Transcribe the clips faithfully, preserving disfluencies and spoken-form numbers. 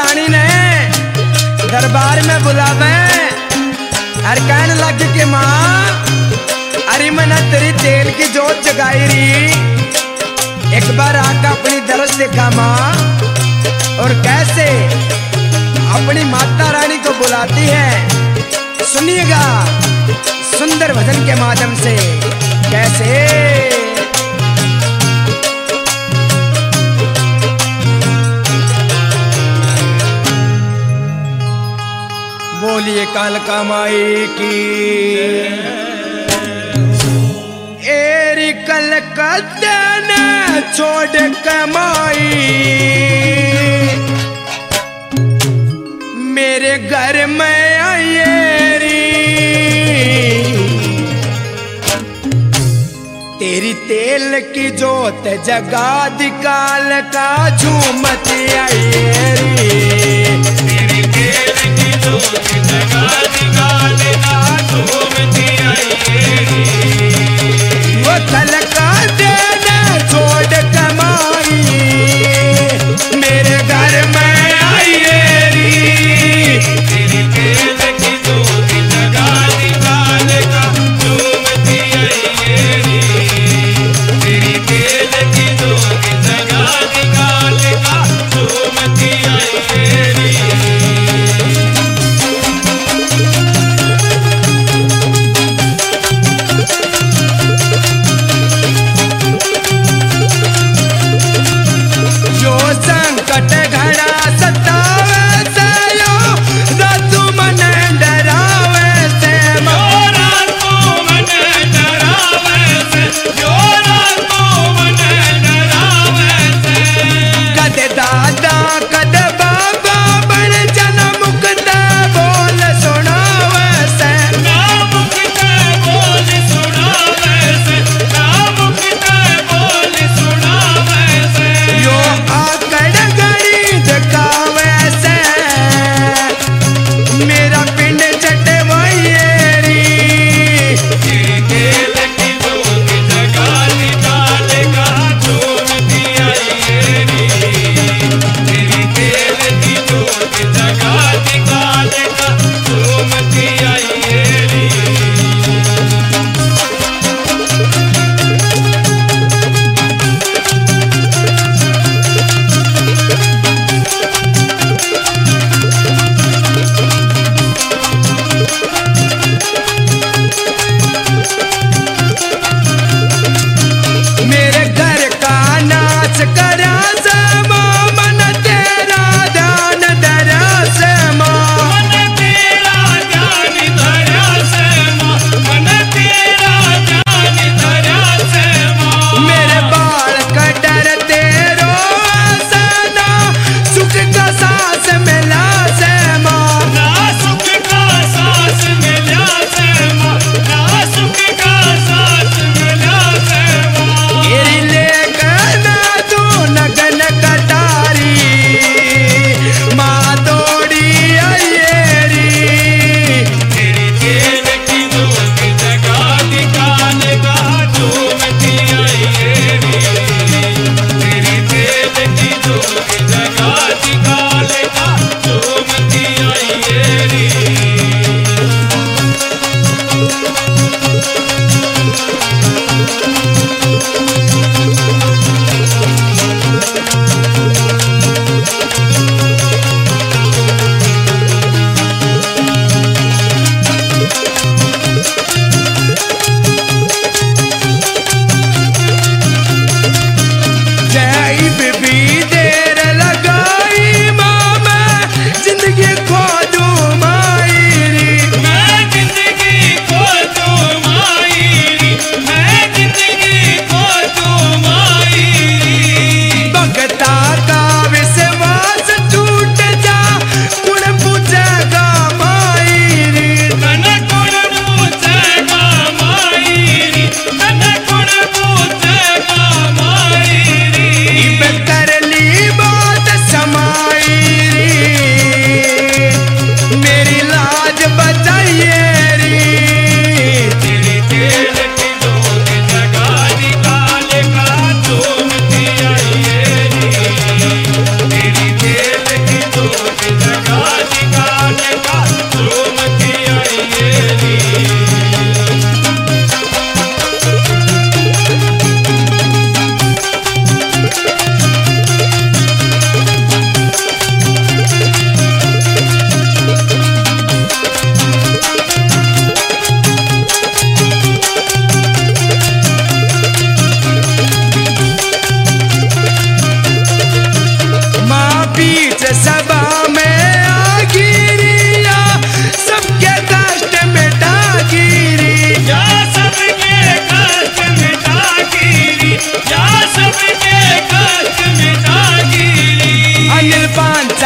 रानी ने दरबार में बुलावे और कहने लगी कि माँ अरे मैंने तेरी तेल की जोत जगाई रही, एक बार आका अपनी दरस देखा माँ। और कैसे अपनी माता रानी को बुलाती है, सुनिएगा सुंदर भजन के माध्यम से। कैसे बोलिए कालका माई की। एरी कलकत्ता ने छोड़ कमाई, मेरे घर में आएरी, तेरी तेल की जोत जगा दी कालका झूमती आएरी, तेरी तेल की जोत जगा दी कालका झूमती आएरी। वो कलकत्ता ने छोड़ कमाई, मेरे घर में आएरी, तेरी तेल की जोत जगा दी कालका झूमती आएरी, तेरी तेल की जोत जगा दी कालका झूमती आएरी।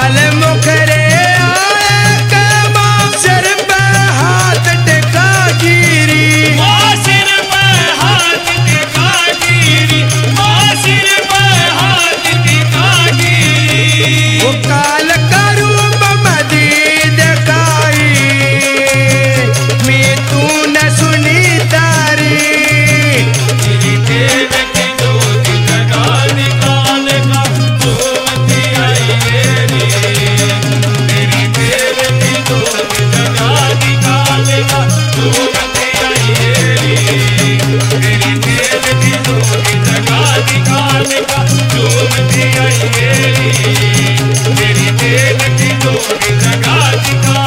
चल मुखरे आए के माँ सिर पे हाथ टिका गिरी माँ सिर पे हाथ टिका गिरी, माँ सिर पे हाथ टिका गिरी। वो काल का रूप मदी दिखाई मैं तूने सुनी तारी तेरी तेल की ज्योत जगा निकाल का ज्योति आई मेरी। तेरी तेल की ज्योत जगा निकाल का ज्योति आई मेरी। तेरी तेल की ज्योत जगा निकाल का ज्योति आई मेरी। तेरी तेल की ज्योत जगा निकाल